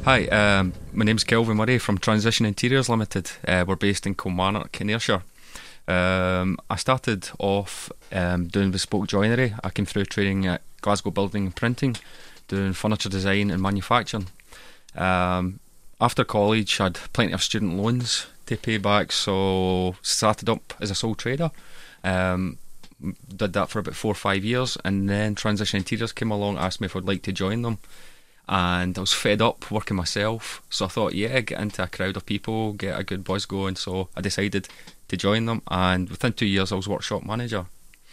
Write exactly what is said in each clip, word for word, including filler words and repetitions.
Hi, um, my name's Kelvin Murray from Transition Interiors Limited. Uh, we're based in Kilmarnock in Ayrshire. Um, I started off um, doing bespoke joinery. I came through training at Glasgow Building and Printing, doing furniture design and manufacturing. Um, after college, I had plenty of student loans to pay back, so started up as a sole trader. Um, did that for about four or five years, and then Transition Interiors came along, asked me if I'd like to join them. And I was fed up working myself, so I thought, yeah, get into a crowd of people, get a good buzz going. So I decided to join them, and within two years I was workshop manager.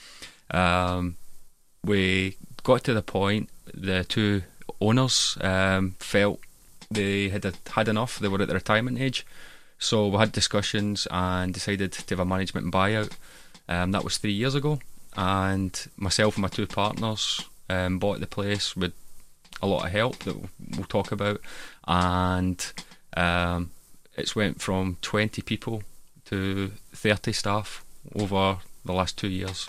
Um, we got to the point, the two owners um, felt they had had enough. They were at the retirement age, so we had discussions and decided to have a management buyout. Um, that was three years ago, and myself and my two partners um, bought the place with a lot of help that we'll talk about, and um, it's went from twenty people to thirty staff over the last two years.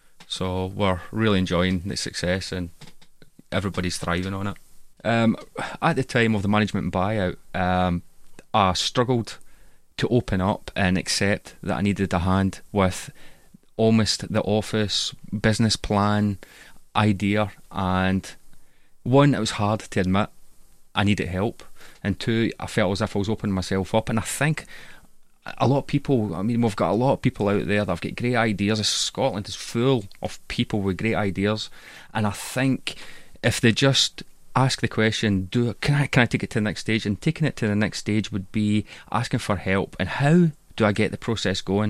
So we're really enjoying the success, and everybody's thriving on it. Um, at the time of the management buyout, um, I struggled to open up and accept that I needed a hand with almost the office business plan idea, and one, it was hard to admit I needed help, and two, I felt as if I was opening myself up. And I think a lot of people, I mean, we've got a lot of people out there that have got great ideas. Scotland is full of people with great ideas, and I think if they just ask the question, do can I can I take it to the next stage, and taking it to the next stage would be asking for help, and how do I get the process going?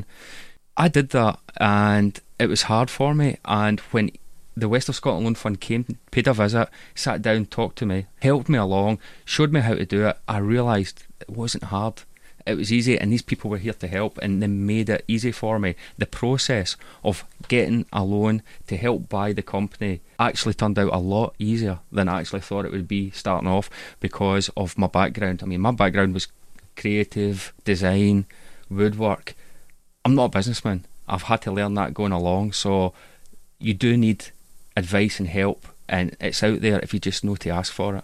I did that, and it was hard for me. And when the West of Scotland Loan Fund came, paid a visit, sat down, talked to me, helped me along, showed me how to do it, I realised it wasn't hard. It was easy, and these people were here to help, and they made it easy for me. The process of getting a loan to help buy the company actually turned out a lot easier than I actually thought it would be starting off, because of my background. I mean, my background was creative, design, woodwork. I'm not a businessman. I've had to learn that going along, so you do need advice and help, and it's out there if you just know to ask for it.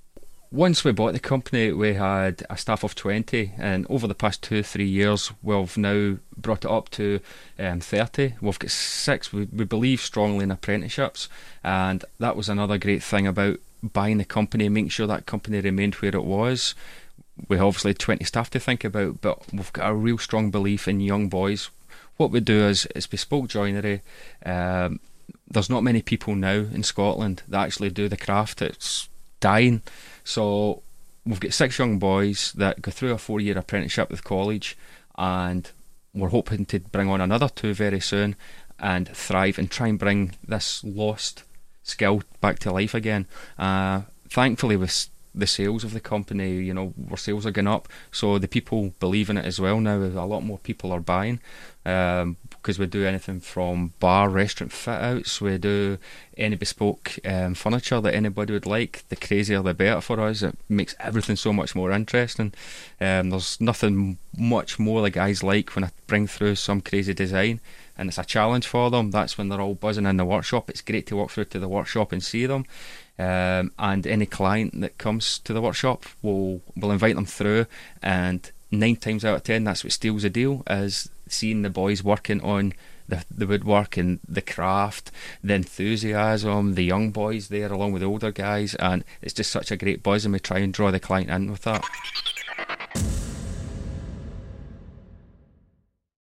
Once we bought the company, we had a staff of twenty, and over the past two, three years, we've now brought it up to um, thirty. We've got six. We, we believe strongly in apprenticeships, and that was another great thing about buying the company, making sure that company remained where it was. We obviously had twenty staff to think about, but we've got a real strong belief in young boys. What we do is, is bespoke joinery. Um, There's not many people now in Scotland that actually do the craft. It's dying. So we've got six young boys that go through a four-year apprenticeship with college, and we're hoping to bring on another two very soon and thrive and try and bring this lost skill back to life again. Uh, thankfully, with the sales of the company, you know, our sales are going up, so the people believe in it as well now. A lot more people are buying, um, because we do anything from bar, restaurant fit outs, we do any bespoke um, furniture that anybody would like. The crazier the better for us. It makes everything so much more interesting. Um, there's nothing much more the guys like when I bring through some crazy design, and it's a challenge for them. That's when they're all buzzing in the workshop. It's great to walk through to the workshop and see them. Um, and any client that comes to the workshop, we'll, we'll invite them through, and nine times out of ten that's what steals the deal, is seeing the boys working on the, the woodwork and the craft, the enthusiasm, the young boys there along with the older guys, and it's just such a great buzz, and we try and draw the client in with that.